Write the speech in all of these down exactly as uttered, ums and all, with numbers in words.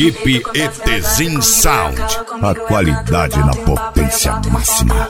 Equipe ETZIN Sound, a qualidade na potência máxima.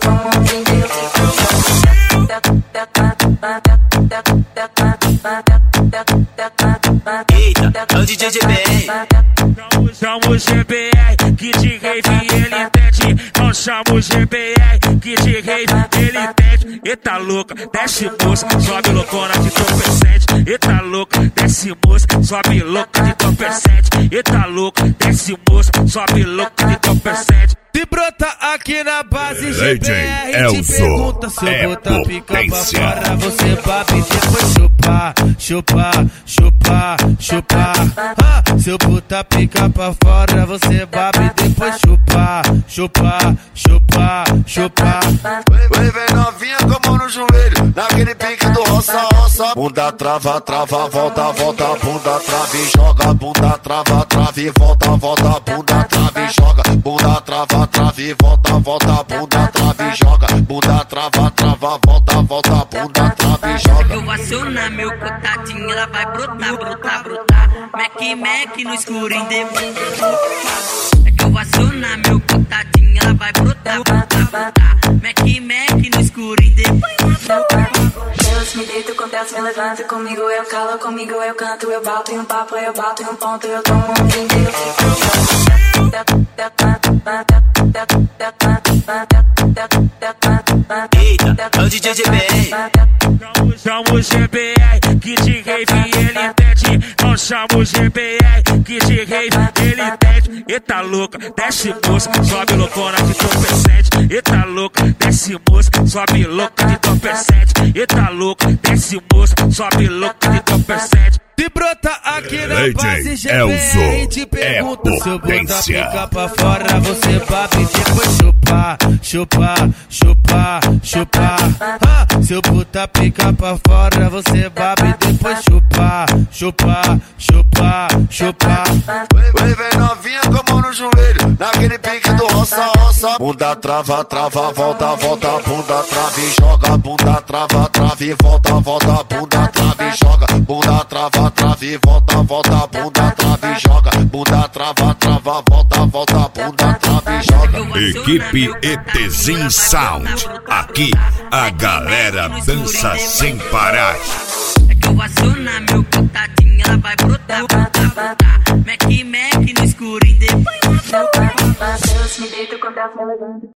Eita, é o D J G B R. Não chama o G B R, que de rave ele pede. Não chama o G B R, que de rave ele pede. Eita louca, desce moça, sobe loucona de entorpecente. Eita louca, desce moça, sobe louca de entorpecente. Eita louca, desce moça, sobe louca de entorpecente. Se brota aqui na base D J G B R, te Elzo, pergunta se eu é botar pica pra potência. fora, você babe e depois chupar, chupar, chupar, chupar. Ah, se eu botar pica pra fora, você babe e depois chupar, chupar, chupar, chupar. Vem, vem novinha com a mão no joelho, naquele pique do roça, roça. Bunda trava, trava, volta, volta, bunda trava e joga. Bunda trava, trava e volta, volta, bunda trava e joga. Bunda trava, trava e volta, volta, bunda trava e joga. Bunda trava, trava, volta, volta, bunda trava e joga. Eu vou acionar meu contatinho, ela vai brotar, brotar, brotar. Mac, Mac no escurinho depois. É que eu vou acionar meu contatinho, ela vai brotar, brotar, brotar. Mac, Mac no escurinho depois. Deus me deito, acontece, me levanta comigo, eu calo, comigo eu canto, eu bato em um papo, eu bato em um ponto, eu tomo um drink, eu fico. Eita, é o D J G B R. Não chama o G B R, que de rave ele pede. Não chama o G B R, que de rave ele pede. Eita louca, desce moça, sobe loucona de entorpecente. Eita louca, desce moça, sobe louca de entorpecente. Eita louca, desce moça, sobe louca de entorpecente. Se brota aqui na D J base G B Elzo, R, te pergunta é se eu botar potência. pica pra fora, você babe e depois chupar, chupar, chupar, chupar. Ah, se eu botar pica pra fora, você babe e depois chupar, chupar, chupar, chupar. Vem, vem novinha com a mão no joelho, naquele pique do roça, roça. Bunda trava, trava, volta, volta, bunda trava e joga. Bunda trava, trava e volta, volta, bunda trava e joga. Bunda trava, trava e volta, volta, bunda trava e joga. Bunda trava, trava, volta, volta, bunda trava e joga. Equipe ETZIN Sound, aqui a galera dança sem parar. É que eu vou acionar meu contatinho, ela vai brotar, brotar, brotar. Mac, Mac no escurinho depois. Deus me deito, acontece, me levanta.